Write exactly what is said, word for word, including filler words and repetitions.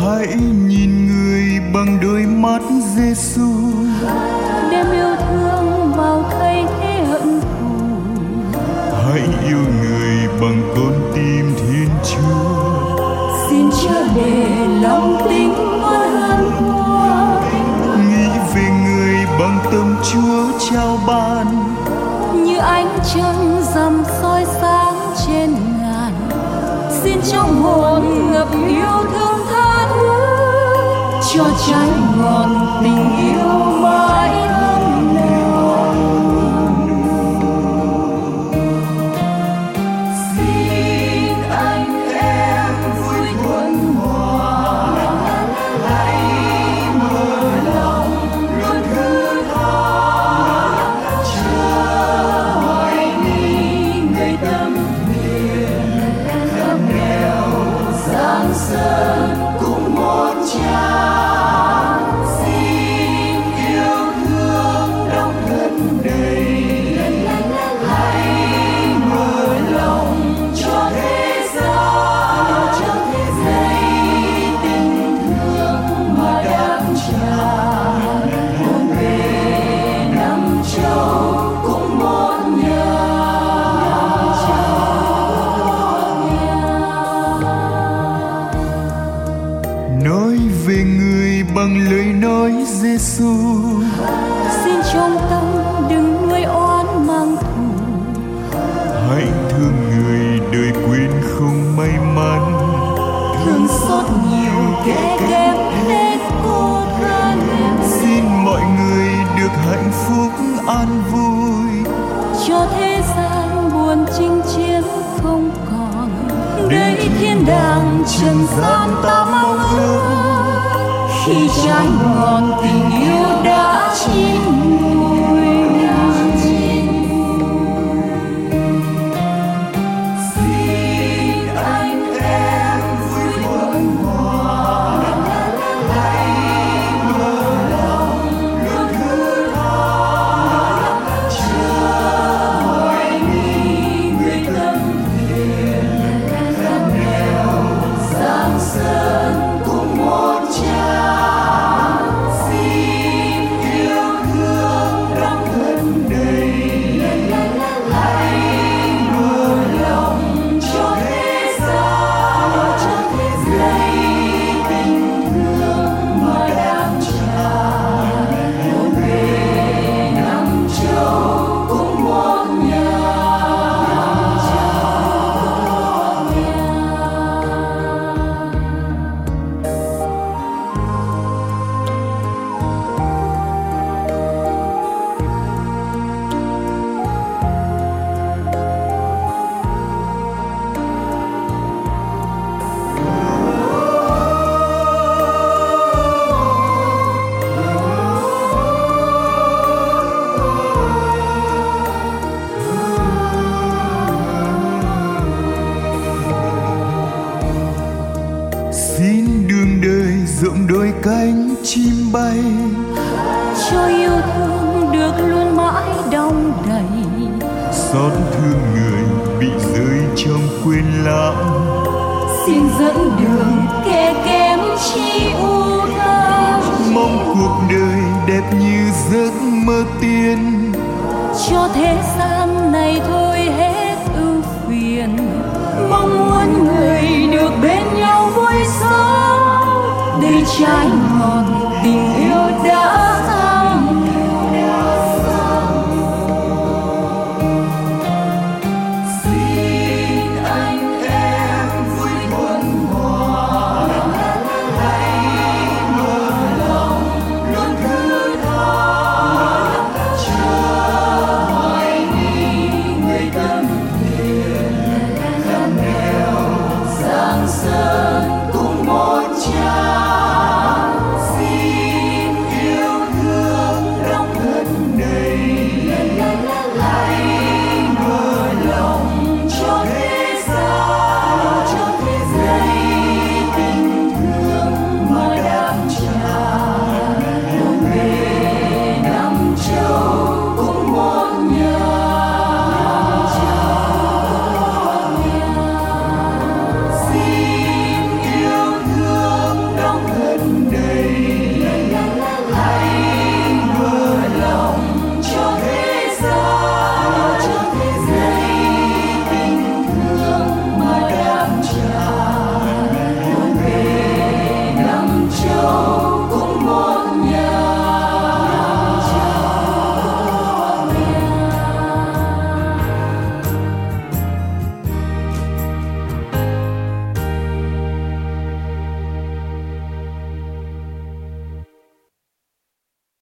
Hãy nhìn người bằng đôi mắt Giêsu, đem yêu thương vào thay thế hận thù. Hãy yêu người bằng con tim Thiên Chúa. Xin Chúa để lòng tình muôn hơn qua. Nghĩ về người bằng tâm Chúa trao ban, như ánh trăng rằm soi sáng trên ngàn. Xin trong hồn ngập yêu thương tha thứ, cho trái ngọn tình yêu mãi thơm nồng. Xin anh em vui thuận hòa, hãy mở lòng luôn thứ tha. Chờ hỏi ni người tâm huyền, khắp nẻo giang sơn cùng một cha. Nói về người bằng lời nói Giêsu, xin trong tâm đừng nuôi oán mang thù. Hãy thương người đời quên không may mắn, Thương xót nhiều kẻ kém thế cô đơn. xin mọi người được hạnh phúc an vui, Cho thế gian buồn chinh chiến không còn. Đây thiên đàng trần gian ta mong ước, khi trái ngọn tình yêu đã chín mùi. Xin anh em vui thuận hòa, hãy mở lòng luôn thứ tha. Chờ hỏi ni người tâm hiền, khắp nẻo giang sơn cùng một cha. Xin yêu thương đong thân đầy, hãy mở lòng cho thế gian, dạy tình thương mà đang tràn. Một bề năm châu cùng một nhà. xin đường đời rộng đôi cánh chim bay, Cho yêu thương được luôn mãi đong đầy. xót thương người bị rơi trong quên lãng, Xin dẫn đường kẻ kém chi u thơ. mong cuộc đời đẹp như giấc mơ tiên, Cho thế gian này thôi hết ưu phiền. Mong muốn người được bên nhau vui sống, để trái ngọt tình yêu đã